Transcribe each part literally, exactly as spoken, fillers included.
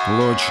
Луч.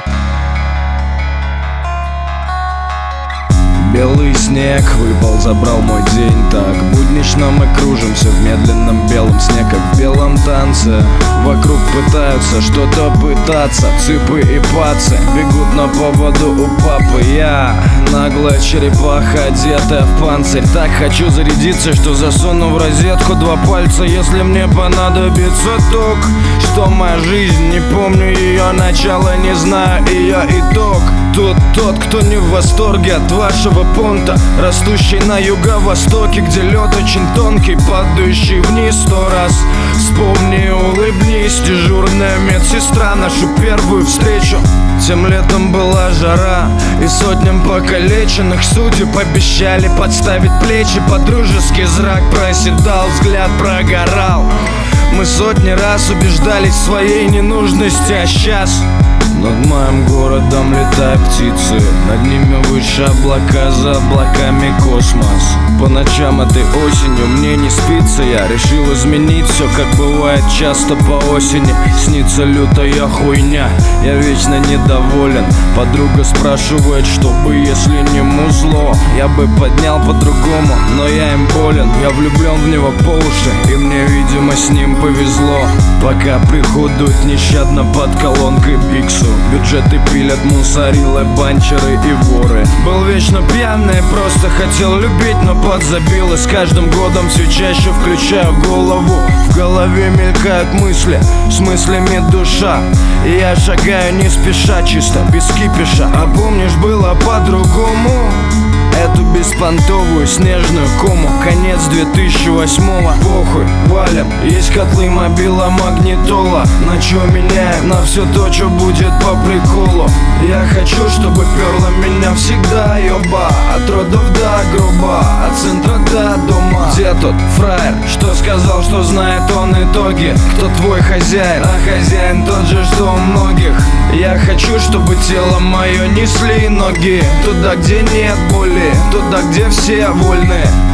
Белый снег выпал, забрал мой день. Так буднично мы кружимся в медленном белом сне, как в белом танце. Вокруг пытаются что-то пытаться, цыпы и пацы бегут на поводу у папы. Я наглая черепаха, одетая в панцирь. Так хочу зарядиться, что засуну в розетку два пальца, если мне понадобится ток. Что моя жизнь, не помню ее начало, не знаю ее итог. Тут тот, кто не в восторге от вашего понта, растущий на юго-востоке, где лед очень тонкий, падающий вниз сто раз. Вспомни и улыбнись, дежурная медсестра, нашу первую встречу. Тем летом была жара, и сотням покалеченных судеб обещали подставить плечи. Подружеский зрак проседал, взгляд прогорал. Мы сотни раз убеждались в своей ненужности, а сейчас над моим городом летают птицы, над ними выше облака, за облаками космос. По ночам этой осенью мне не спится, я решил изменить все, как бывает часто по осени. Снится лютая хуйня, я вечно недоволен. Подруга спрашивает, что бы, если не музло. Я бы поднял по-другому, но я им болен. Я влюблен в него по уши, и мне, видимо, с ним повезло. Пока приходуют нещадно под колонкой Биксу, бюджеты пилят мусорилы, банчеры и воры. Был вечно пьяный, просто хотел любить, но подзабил. И с каждым годом все чаще включаю голову. В голове мелькают мысли, с мыслями душа. И я шагаю не спеша, чисто без кипиша. А помнишь, было по-другому? Эту беспонтовую снежную кому, конец две тысячи восьмого. Похуй, валим, есть котлы, мобила, магнитола. На чё меняем? На все то, что будет по приколу. Я хочу, чтобы перла меня всегда, ёба. От родов до гроба, от центра до дома. Где тот фраер, что сказал, что знает он итоги? Кто твой хозяин? А хозяин тот же, что у многих. Я хочу, чтобы тело мое несли ноги туда, где нет боли, туда, где все вольны.